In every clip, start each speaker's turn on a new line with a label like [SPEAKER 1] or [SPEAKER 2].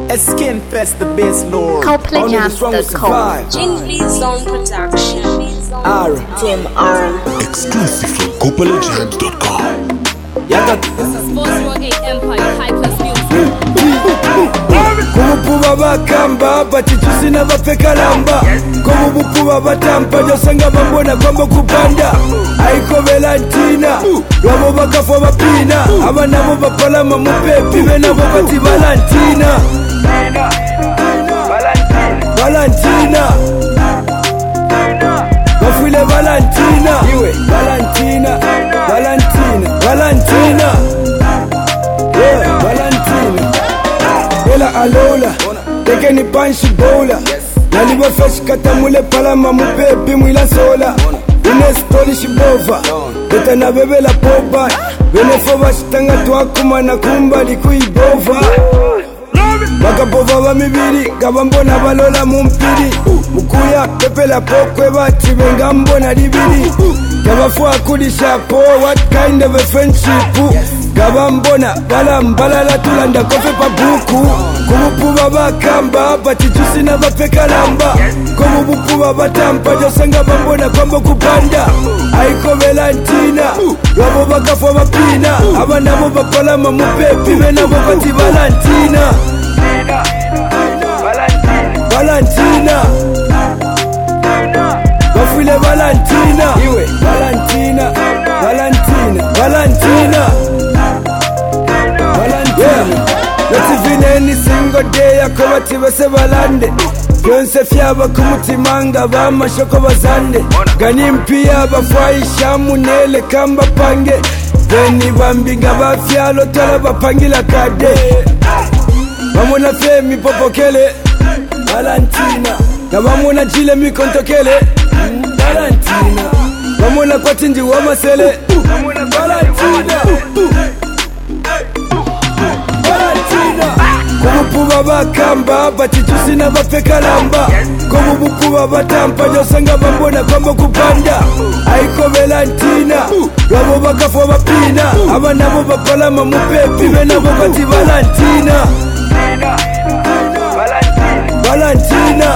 [SPEAKER 1] Skinfest, the best lord.
[SPEAKER 2] CopleyJams.com.
[SPEAKER 3] Jingley Zone Production.
[SPEAKER 2] Tim R.
[SPEAKER 4] Exclusive from CopleyJams.com.
[SPEAKER 5] This is 408 Empire High Class Music.
[SPEAKER 6] Kumupuba bakamba batichusi na bafekalamba Kumupuba batampa josanga bambona kwamba kupanda Aiko Valentina Wabo bakafwa bapina Aba nabo bapalama mupepi Benabo bati Valentina Valentina Bafwile Valentina Iwe Valentina Valentina Valentina Yeah Valentina Ela alola Teke ni panshi bola Naliwa fresh katamule palama mupepi mwila sola Inestoli shibova Beta na bebe la popa Venefova shitanga tuakuma na kumba likuibova Bakapova wa mibiri Gabambona balola mumpiri Mukuya pepe la pokwe bati Bengambona libiri Gabafua kudisha po What kind of a friendship Gabambona balambala la tulanda kofe pa buku Kumupuba bakamba batichusi na bafekalamba Kumupuba batampa josanga bambona kwamba kupanda Aiko Valentina Wabo bakafwa bapina Aba nabo bapalama mupepi Benabo bati Valentina Valentina Bafwile Valentina Iwe Valentina Valentina Valentina Nativine ni single day yakobati bese balande Byonse fyaba kumutimanga bamashoko bazande Gani mpia bafwaisha munele kamba pange Beni bambinga bafyalo tola bapangila kade Bamona femi popokele Valentina Gabamona jile mikontokele Valentina Bamona kwa tinji wa masele Valentina Kumupuba bakamba batichusi na bafekalamba Kumupuba batampa josanga bambona kwamba kupanda Aiko Valentina Wabo bakafwa bapina Aba nabo bapalama mupepi Benabo bati Valentina Valentina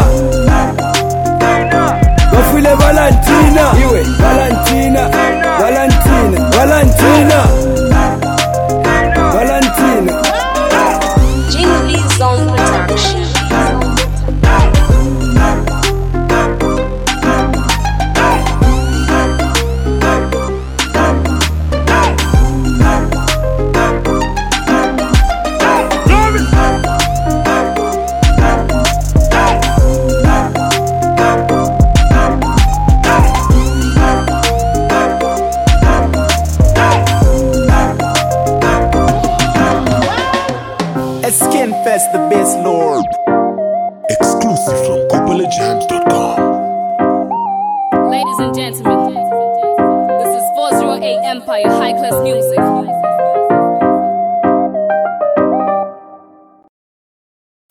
[SPEAKER 6] Bafwile Valentina Iwe Valentina Valentina Valentina Valentina
[SPEAKER 3] Jingley Zone Production.
[SPEAKER 1] Skinfest, the best lord.
[SPEAKER 4] Exclusive from CopleyJams.com.
[SPEAKER 5] Ladies and gentlemen, this is 408 Empire High Class Music.